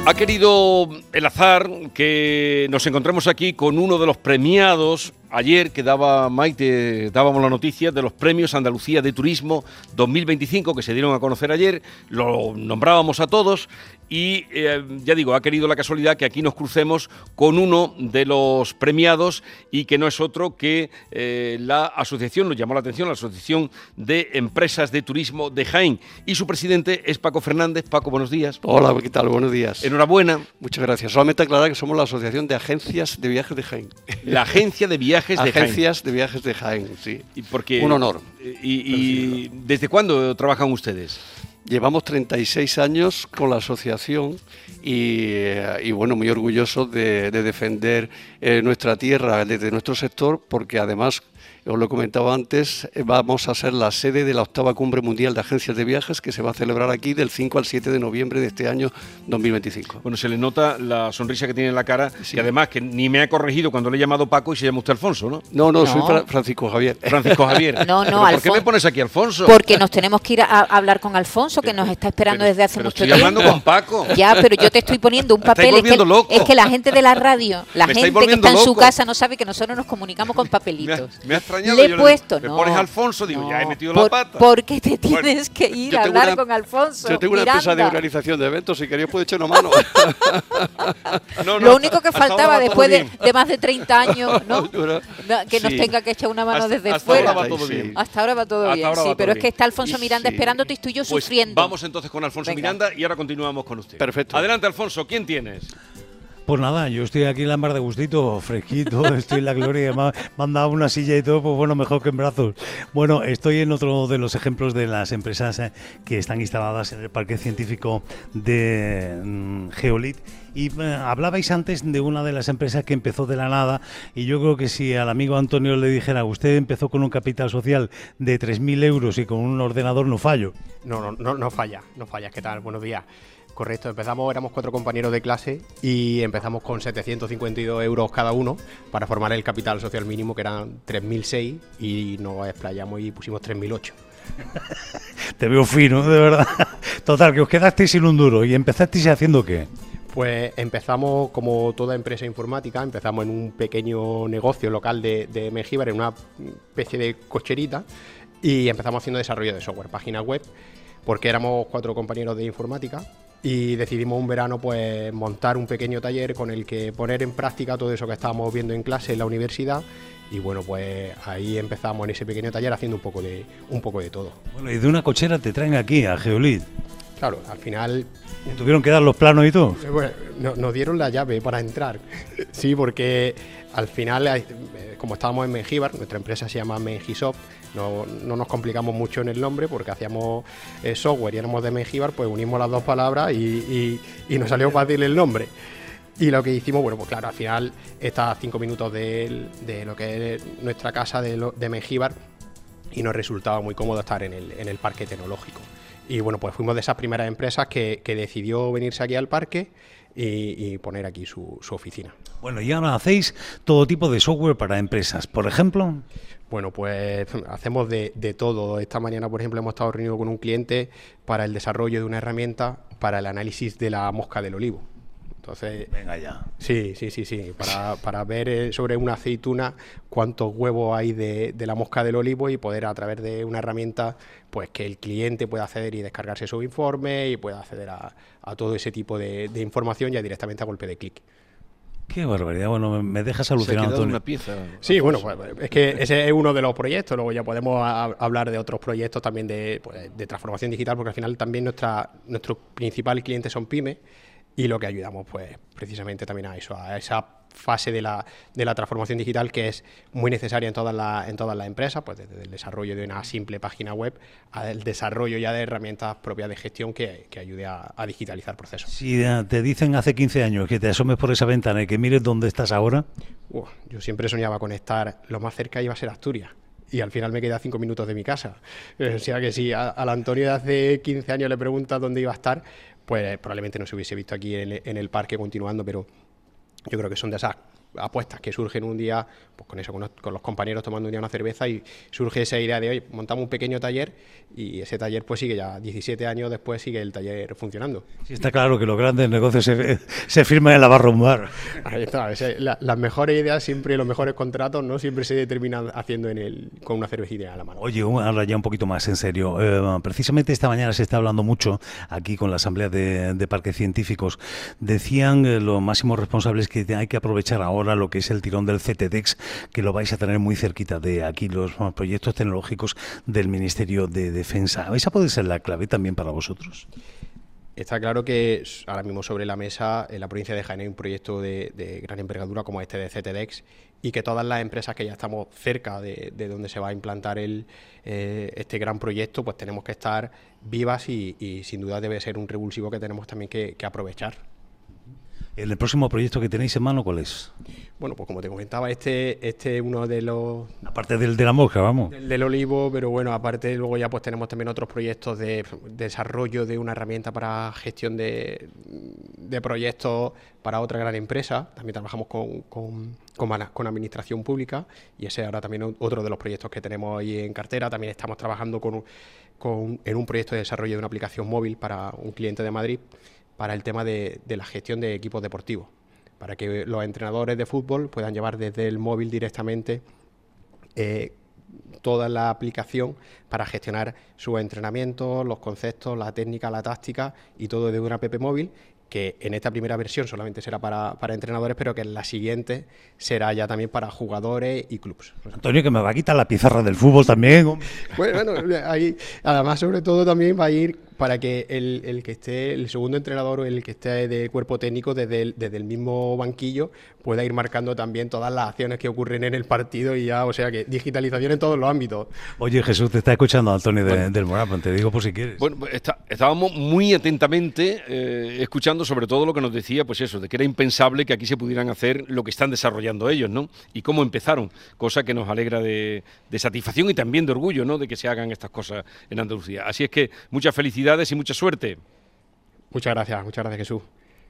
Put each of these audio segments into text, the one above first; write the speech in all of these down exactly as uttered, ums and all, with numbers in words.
Ha querido el azar que nos encontremos aquí con uno de los premiados. Ayer que daba Maite, dábamos la noticia de los premios Andalucía de Turismo dos mil veinticinco que se dieron a conocer ayer, lo nombrábamos a todos y eh, ya digo, ha querido la casualidad que aquí nos crucemos con uno de los premiados y que no es otro que eh, la asociación, nos llamó la atención, la Asociación de Empresas de Turismo de Jaén, y su presidente es Paco Fernández. Paco, buenos días. Hola, ¿qué tal? Buenos días. Enhorabuena. Muchas gracias. Solamente aclarar que somos la Asociación de Agencias de Viajes de Jaén. La Agencia de Viajes de Jaén. Agencias de Viajes de Jaén, sí. Y porque, un honor. Y, y ¿desde cuándo trabajan ustedes? Llevamos treinta y seis años con la asociación y, y bueno, muy orgullosos de, de defender eh, nuestra tierra desde nuestro sector, porque además, os lo he comentado antes, vamos a ser la sede de la octava Cumbre Mundial de Agencias de Viajes, que se va a celebrar aquí del cinco al siete de noviembre de este año dos mil veinticinco. Bueno, se le nota la sonrisa que tiene en la cara, sí. Y además que ni me ha corregido cuando le he llamado Paco y se llama usted Alfonso, ¿no? No, no, no. soy Fra Francisco Javier. Francisco Javier. No, no, ¿Pero ¿por Alfon... qué me pones aquí Alfonso? Porque nos tenemos que ir a, a hablar con Alfonso, que nos está esperando pero, desde hace pero mucho estoy tiempo. hablando con Paco. Ya, pero yo te estoy poniendo un Me estáis papel. Es que, volviendo loco. es que la gente de la radio, la Me gente estáis que volviendo está en su loco. casa no sabe que nosotros nos comunicamos con papelitos. Me ha, me ha extrañado. Le he yo puesto, le, no. Me pones Alfonso, digo, no, ya he metido por, la pata. Porque te tienes Bueno, que ir yo a tengo hablar una- con Alfonso. Yo tengo una Miranda. empresa de organización de eventos, si queréis puedo echar una mano. No, no, Lo único que hasta ahora faltaba va todo después de, bien. de más de treinta años, ¿no? que nos Sí. tenga que echar una mano Hasta- desde hasta fuera. ahora va todo Sí. bien. Hasta ahora va todo Hasta bien, ahora sí, va pero todo es que está Alfonso Y Miranda sí. esperándote y tú y yo Pues sufriendo. vamos entonces con Alfonso Venga. Miranda y ahora continuamos con usted. Perfecto. Adelante, Alfonso, ¿quién tienes? Pues nada, yo estoy aquí en la mar de gustito, fresquito, estoy en la gloria, me, ha- me han dado una silla y todo, pues bueno, mejor que en brazos. Bueno, estoy en otro de los ejemplos de las empresas eh, que están instaladas en el Parque Científico de mm, Geolit. Y eh, hablabais antes de una de las empresas que empezó de la nada, y yo creo que si al amigo Antonio le dijera, usted empezó con un capital social de tres mil euros y con un ordenador, no fallo. No, no, no, no falla, no falla. ¿Qué tal? Buenos días. Correcto, empezamos, éramos cuatro compañeros de clase y empezamos con setecientos cincuenta y dos euros cada uno para formar el capital social mínimo, que eran tres mil seis, y nos explayamos y pusimos tres mil ocho. Te veo fino, de verdad. Total, que os quedasteis sin un duro y empezasteis haciendo ¿qué? Pues empezamos, como toda empresa informática, empezamos en un pequeño negocio local de, de Mengíbar, en una especie de cocherita, y empezamos haciendo desarrollo de software, páginas web, porque éramos cuatro compañeros de informática y decidimos un verano pues montar un pequeño taller con el que poner en práctica todo eso que estábamos viendo en clase en la universidad. Y bueno, pues ahí empezamos en ese pequeño taller haciendo un poco de, un poco de todo. Bueno, y de una cochera te traen aquí, a Geolit. Claro, al final ¿Tuvieron que dar los planos y todo? Eh, Bueno, no- nos dieron la llave para entrar. Sí, porque al final, eh, como estábamos en Mengíbar, nuestra empresa se llama Mengisoft, no, no nos complicamos mucho en el nombre porque hacíamos eh, software y éramos de Mengíbar, pues unimos las dos palabras y, y- y nos salió fácil el nombre. Y lo que hicimos, bueno, pues claro, al final está a cinco minutos de, de lo que es nuestra casa de, lo- de Mengíbar, y nos resultaba muy cómodo estar en el, en el parque tecnológico. Y bueno, pues fuimos de esas primeras empresas que, que decidió venirse aquí al parque y, y poner aquí su, su oficina. Bueno, y ahora hacéis todo tipo de software para empresas. Por ejemplo, Bueno, pues hacemos de, de todo. Esta mañana, por ejemplo, hemos estado reunidos con un cliente para el desarrollo de una herramienta para el análisis de la mosca del olivo. Entonces, venga ya. sí, sí, sí, sí, para, para ver eh, sobre una aceituna cuántos huevos hay de, de la mosca del olivo y poder, a través de una herramienta, pues que el cliente pueda acceder y descargarse su informe y pueda acceder a, a todo ese tipo de, de información ya directamente a golpe de clic. Qué barbaridad. Bueno, me- me dejas Se ha alucinado, quedado Antonio. una pieza. Sí, bueno, pues es que ese es uno de los proyectos. Luego ya podemos a- hablar de otros proyectos también de, pues, de transformación digital, porque al final también nuestra, nuestro principal cliente son pymes, y lo que ayudamos pues precisamente también a eso, a esa fase de la, de la transformación digital que es muy necesaria en todas las en todas las empresas, pues desde el desarrollo de una simple página web al desarrollo ya de herramientas propias de gestión que, que ayude a, a digitalizar procesos. Si eh, te dicen hace quince años que te asomes por esa ventana y que mires dónde estás ahora, Uf, yo siempre soñaba con estar, lo más cerca iba a ser Asturias, y al final me quedé a cinco minutos de mi casa. Eh, O sea que si a- al Antonio de hace quince años le preguntas dónde iba a estar, pues probablemente no se hubiese visto aquí en el, en el parque continuando, pero yo creo que son de esas apuestas que surgen un día, pues con eso, con los, con los compañeros tomando un día una cerveza, y surge esa idea de, oye, montamos un pequeño taller, y ese taller pues sigue ya, diecisiete años después sigue el taller funcionando. Sí, está claro que los grandes negocios se, se firman en la barra un bar. Ahí está, o sea, la, las mejores ideas siempre, los mejores contratos, ¿no? Siempre se terminan haciendo en el, con una cervecita a la mano. Oye, ahora ya un poquito más en serio. Eh, precisamente esta mañana se está hablando mucho aquí con la Asamblea de, de Parques Científicos. Decían eh, los máximos responsables que hay que aprovechar ahora lo que es el tirón del C T D E X, que lo vais a tener muy cerquita de aquí, los bueno, proyectos tecnológicos del Ministerio de Defensa. ¿Esa puede ser la clave también para vosotros? Está claro que ahora mismo sobre la mesa en la provincia de Jaén hay un proyecto de, de gran envergadura como este de C T D E X, y que todas las empresas que ya estamos cerca de, de donde se va a implantar el, eh, este gran proyecto, pues tenemos que estar vivas, y, y sin duda debe ser un revulsivo que tenemos también que, que aprovechar. ¿El próximo proyecto que tenéis en mano cuál es? Bueno, pues como te comentaba, este este es uno de los... Aparte del de la mosca, vamos. Del, del olivo, pero bueno, aparte luego ya pues tenemos también otros proyectos de, de desarrollo de una herramienta para gestión de, de proyectos para otra gran empresa. También trabajamos con, con, con, con administración pública, y ese ahora también otro de los proyectos que tenemos ahí en cartera. También estamos trabajando con, con, en un proyecto de desarrollo de una aplicación móvil para un cliente de Madrid, para el tema de, de la gestión de equipos deportivos, para que los entrenadores de fútbol puedan llevar desde el móvil directamente eh, toda la aplicación para gestionar sus entrenamientos, los conceptos, la técnica, la táctica, y todo desde una app móvil, que en esta primera versión solamente será para, para entrenadores, pero que en la siguiente será ya también para jugadores y clubes. Antonio, que me va a quitar la pizarra del fútbol también. Bueno, bueno, ahí, además, sobre todo, también va a ir para que el, el que esté, el segundo entrenador o el que esté de cuerpo técnico desde el, desde el mismo banquillo pueda ir marcando también todas las acciones que ocurren en el partido, y ya, o sea, que digitalización en todos los ámbitos. Oye, Jesús, te está escuchando Antonio de, bueno, del Morapan, te digo por si quieres. Bueno, está, estábamos muy atentamente eh, escuchando sobre todo lo que nos decía, pues eso, de que era impensable que aquí se pudieran hacer lo que están desarrollando ellos, ¿no? Y cómo empezaron, cosa que nos alegra de, de satisfacción y también de orgullo, ¿no?, de que se hagan estas cosas en Andalucía. Así es que muchas felicidades y mucha suerte. Muchas gracias, muchas gracias, Jesús.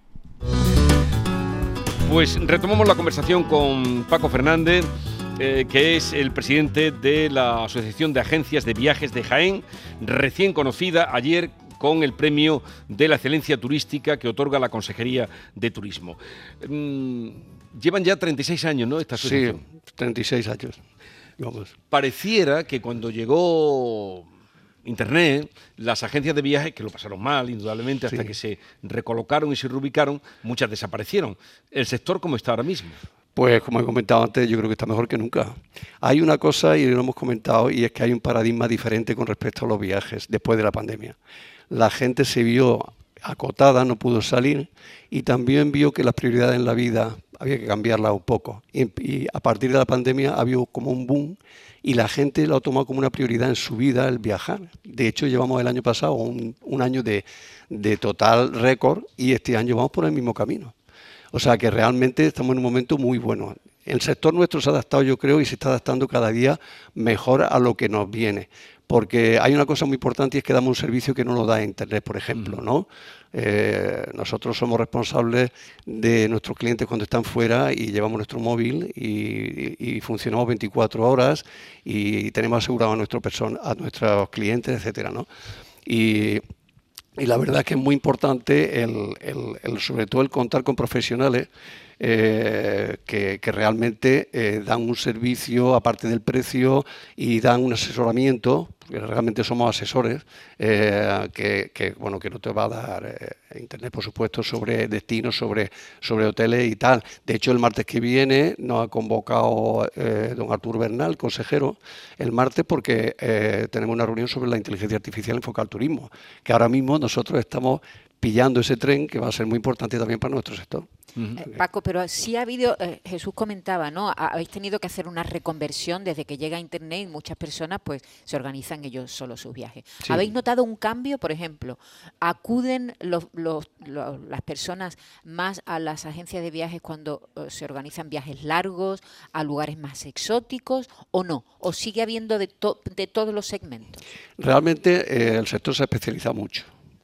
Pues retomamos la conversación con Paco Fernández, eh, que es el presidente de la Asociación de Agencias de Viajes de Jaén, recién conocida ayer con el premio de la excelencia turística que otorga la Consejería de Turismo. Mm, llevan ya treinta y seis años, ¿no?, esta asociación. Sí, treinta y seis años. Vamos. Pareciera que cuando llegó Internet, las agencias de viajes, que lo pasaron mal, indudablemente, hasta sí. que se recolocaron y se reubicaron, muchas desaparecieron. ¿El sector cómo está ahora mismo? Pues como he comentado antes, yo creo que está mejor que nunca. Hay una cosa, y lo hemos comentado, y es que hay un paradigma diferente con respecto a los viajes después de la pandemia. La gente se vio acotada, no pudo salir, y también vio que las prioridades en la vida había que cambiarlas un poco. Y, y a partir de la pandemia ha habido como un boom, y la gente lo ha tomado como una prioridad en su vida el viajar. De hecho, llevamos el año pasado un, un año de, de total récord, y este año vamos por el mismo camino. O sea que realmente estamos en un momento muy bueno. El sector nuestro se ha adaptado, yo creo, y se está adaptando cada día mejor a lo que nos viene. Porque hay una cosa muy importante, y es que damos un servicio que no lo da Internet, por ejemplo, ¿no? Eh, nosotros somos responsables de nuestros clientes cuando están fuera, y llevamos nuestro móvil y, y, y funcionamos veinticuatro horas, y tenemos asegurado a, nuestro person- a nuestros clientes, etcétera, ¿no? Y, y la verdad es que es muy importante, el, el, el, sobre todo el contar con profesionales eh, que, que realmente eh, dan un servicio aparte del precio, y dan un asesoramiento, porque realmente somos asesores, eh, que, que, bueno, que no te va a dar eh, Internet, por supuesto, sobre destinos, sobre, sobre hoteles y tal. De hecho, el martes que viene nos ha convocado eh, don Artur Bernal, consejero, el martes, porque eh, tenemos una reunión sobre la inteligencia artificial enfocada al turismo, que ahora mismo nosotros estamos pillando ese tren, que va a ser muy importante también para nuestro sector. Uh-huh. eh, Paco, pero sí ha habido, eh, Jesús comentaba, ¿no? Habéis tenido que hacer una reconversión desde que llega Internet, y muchas personas pues se organizan ellos solos sus viajes. Sí. ¿Habéis notado un cambio? Por ejemplo, ¿acuden los, los, los, las personas más a las agencias de viajes cuando uh, se organizan viajes largos, a lugares más exóticos, o no? ¿O sigue habiendo de, to- de todos los segmentos? Realmente eh, el sector se especializa mucho.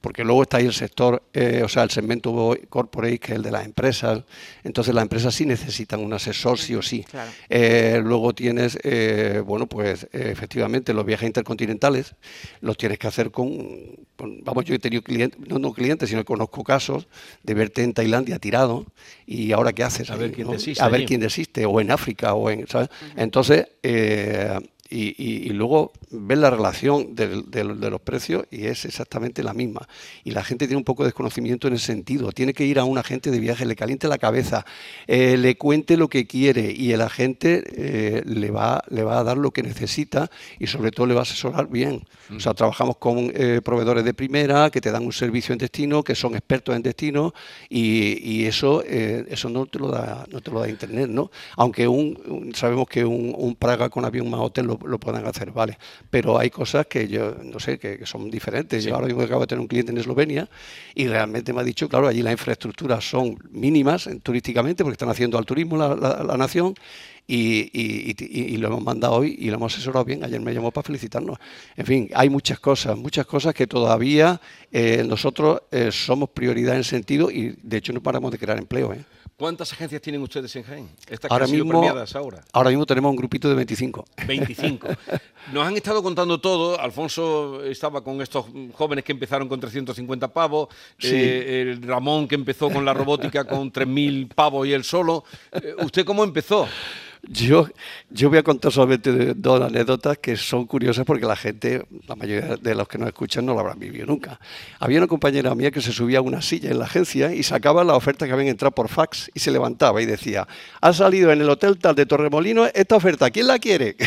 porque luego está ahí el sector, eh, o sea, el segmento corporate, que es el de las empresas. Entonces las empresas sí necesitan un asesor, sí o sí. Claro. Eh, luego tienes, eh, bueno, pues eh, efectivamente los viajes intercontinentales los tienes que hacer con, con vamos, yo he tenido clientes, no, no clientes, sino que conozco casos de verte en Tailandia tirado y ahora qué haces. A ver ahí, quién ¿no? desiste. A ver allí. quién desiste, o en África, o en, ¿sabes? Uh-huh. Entonces, eh, Y, y, y luego ves la relación de, de, de los precios y es exactamente la misma. Y la gente tiene un poco de desconocimiento en ese sentido. Tiene que ir a un agente de viaje, le caliente la cabeza, eh, le cuente lo que quiere y el agente eh, le, va, le va a dar lo que necesita y sobre todo le va a asesorar bien. O sea, trabajamos con eh, proveedores de primera que te dan un servicio en destino, que son expertos en destino y, y eso eh, eso no te lo da no te lo da Internet, ¿no? Aunque un, un, sabemos que un, un Praga con avión más hotel lo, lo puedan hacer, vale. Pero hay cosas que yo no sé, que, que son diferentes. Sí. Yo ahora mismo acabo de tener un cliente en Eslovenia y realmente me ha dicho, claro, allí las infraestructuras son mínimas en, turísticamente porque están haciendo al turismo la, la, la nación. Y, y, y, y lo hemos mandado hoy y lo hemos asesorado bien. Ayer me llamó para felicitarnos. En fin, hay muchas cosas, muchas cosas que todavía eh, nosotros eh, somos prioridad en ese sentido y de hecho no paramos de crear empleo. ¿eh? ¿Cuántas agencias tienen ustedes en Jaén? Estas ahora que han sido mismo, premiadas ahora. Ahora mismo tenemos un grupito de veinticinco. veinticinco. Nos han estado contando todo. Alfonso estaba con estos jóvenes que empezaron con trescientos cincuenta pavos. Sí. Eh, el Ramón que empezó con la robótica con tres mil pavos y él solo. Eh, ¿Usted cómo empezó? Yo, yo voy a contar solamente dos anécdotas que son curiosas porque la gente, la mayoría de los que nos escuchan no lo habrán vivido nunca. Había una compañera mía que se subía a una silla en la agencia y sacaba la oferta que habían entrado por fax y se levantaba y decía, ha salido en el hotel tal de Torremolinos esta oferta, ¿quién la quiere?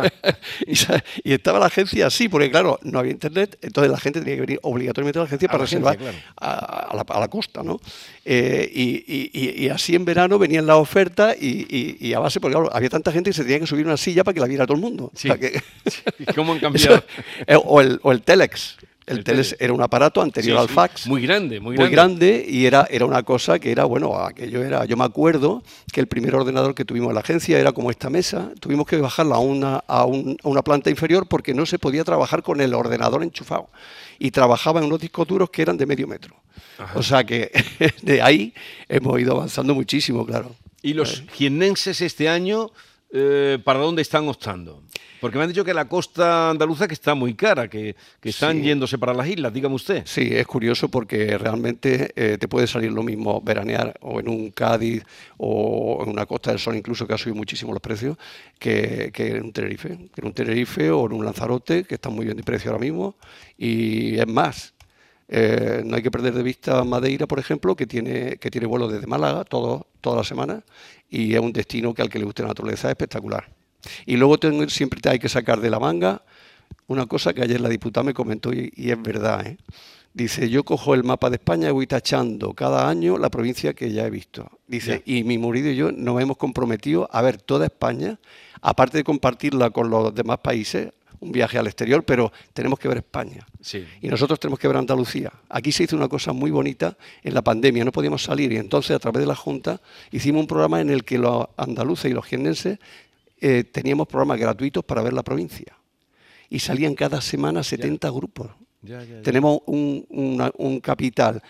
y, y estaba la agencia así, porque claro, no había internet, entonces la gente tenía que venir obligatoriamente a la agencia a para la reservar agencia, claro. a, a, la, a la costa, ¿no? Eh, y, y, y así en verano venían las ofertas y, y, y a base, porque claro, había tanta gente que se tenía que subir una silla para que la viera todo el mundo. Sí. O sea que, ¿Y cómo han cambiado? Eso, o, el, o el Telex. El, el Telex era un aparato anterior sí, al fax. Sí. Muy grande, muy grande. grande. Muy grande y era, era una cosa que era, bueno, aquello era, yo me acuerdo que el primer ordenador que tuvimos en la agencia era como esta mesa, tuvimos que bajarla a una, a, un, a una planta inferior porque no se podía trabajar con el ordenador enchufado y trabajaba en unos discos duros que eran de medio metro. Ajá. O sea que de ahí hemos ido avanzando muchísimo, claro. ¿Y los jiennenses este año eh, para dónde están optando? Porque me han dicho que la costa andaluza que está muy cara, que, que están sí. yéndose para las islas, dígame usted. Sí, es curioso porque realmente eh, te puede salir lo mismo veranear o en un Cádiz o en una Costa del Sol incluso, que ha subido muchísimo los precios, que, que en un Tenerife. Que en un Tenerife o en un Lanzarote, que están muy bien de precio ahora mismo. Y es más, Eh, no hay que perder de vista Madeira, por ejemplo, que tiene, que tiene vuelos desde Málaga todo, toda la semana y es un destino que al que le guste la naturaleza es espectacular. Y luego tengo, siempre te hay que sacar de la manga una cosa que ayer la diputada me comentó y, y es verdad. ¿eh? Dice, yo cojo el mapa de España y voy tachando cada año la provincia que ya he visto. Dice, yeah. y mi marido y yo nos hemos comprometido a ver toda España, aparte de compartirla con los demás países, un viaje al exterior, pero tenemos que ver España. Sí. Y nosotros tenemos que ver Andalucía. Aquí se hizo una cosa muy bonita en la pandemia, no podíamos salir y entonces a través de la Junta hicimos un programa en el que los andaluces y los jiennenses eh, teníamos programas gratuitos para ver la provincia. Y salían cada semana setenta ya. grupos. Ya, ya, ya. Tenemos un, una, un capital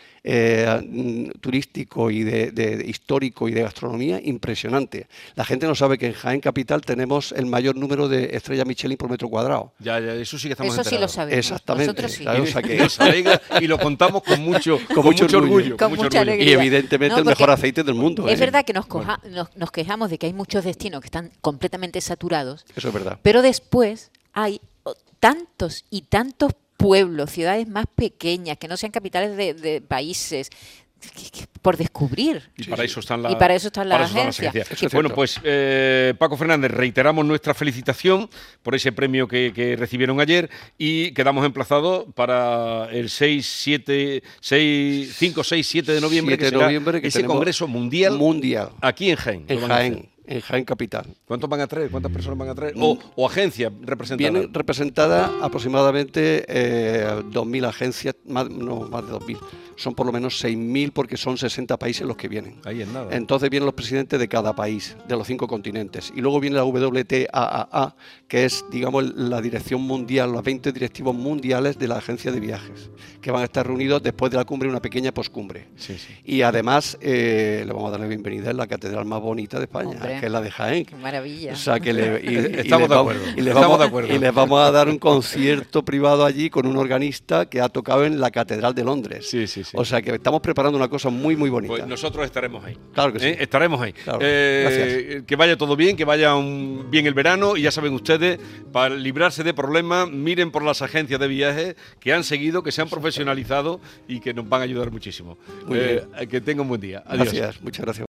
eh, turístico y de, de, de histórico y de gastronomía impresionante. La gente no sabe que en Jaén Capital tenemos el mayor número de estrellas Michelin por metro cuadrado. Ya, ya, eso sí que estamos Eso enterados. sí lo sabemos. Exactamente. Nosotros sí. Claro, o sea que... Nos alegra y lo contamos con mucho, con con mucho, mucho orgullo. orgullo. Con mucho mucha orgullo. alegría. Y evidentemente no, el mejor aceite del mundo. Es ¿eh? verdad que nos, coja, bueno. nos, nos quejamos de que hay muchos destinos que están completamente saturados. Eso es verdad. Pero después hay tantos y tantos pueblos, ciudades más pequeñas, que no sean capitales de, de países, que, que, por descubrir. Y para eso están, la, y para eso están las agencias. agencias. Bueno, pues eh, Paco Fernández, reiteramos nuestra felicitación por ese premio que, que recibieron ayer y quedamos emplazados para el seis, siete, seis, cinco, seis, siete de noviembre, siete que de será noviembre, que ese congreso mundial, mundial aquí en Jaén. En Jaén. en Jaén Capital. ¿Cuántos van a traer? ¿Cuántas personas van a traer? O, o agencias representadas. Vienen representadas aproximadamente eh, dos mil agencias, más, no, más de dos mil. Son por lo menos seis mil porque son sesenta países los que vienen. Ahí es nada. Entonces vienen los presidentes de cada país, de los cinco continentes. Y luego viene la W T A A A, que es, digamos, la dirección mundial, los veinte directivos mundiales de la agencia de viajes, que van a estar reunidos después de la cumbre, una pequeña poscumbre. Sí, sí. Y además eh, le vamos a dar la bienvenida en la catedral más bonita de España, Hombre, que es la de Jaén. Qué maravilla. O sea, que le, y, y Estamos les de vamos- acuerdo. y les Estamos vamos, de acuerdo. y les vamos a dar un concierto privado allí con un organista que ha tocado en la catedral de Londres. Sí, sí, sí. O sea, que estamos preparando una cosa muy, muy bonita. Pues nosotros estaremos ahí. Claro que sí. ¿Eh? Estaremos ahí. Claro. Eh, que vaya todo bien, que vaya un- bien el verano y ya saben ustedes, para librarse de problemas, miren por las agencias de viajes que han seguido, que se han profesionalizado y que nos van a ayudar muchísimo. Muy Eh, que tengan un buen día. Adiós. Gracias, muchas gracias.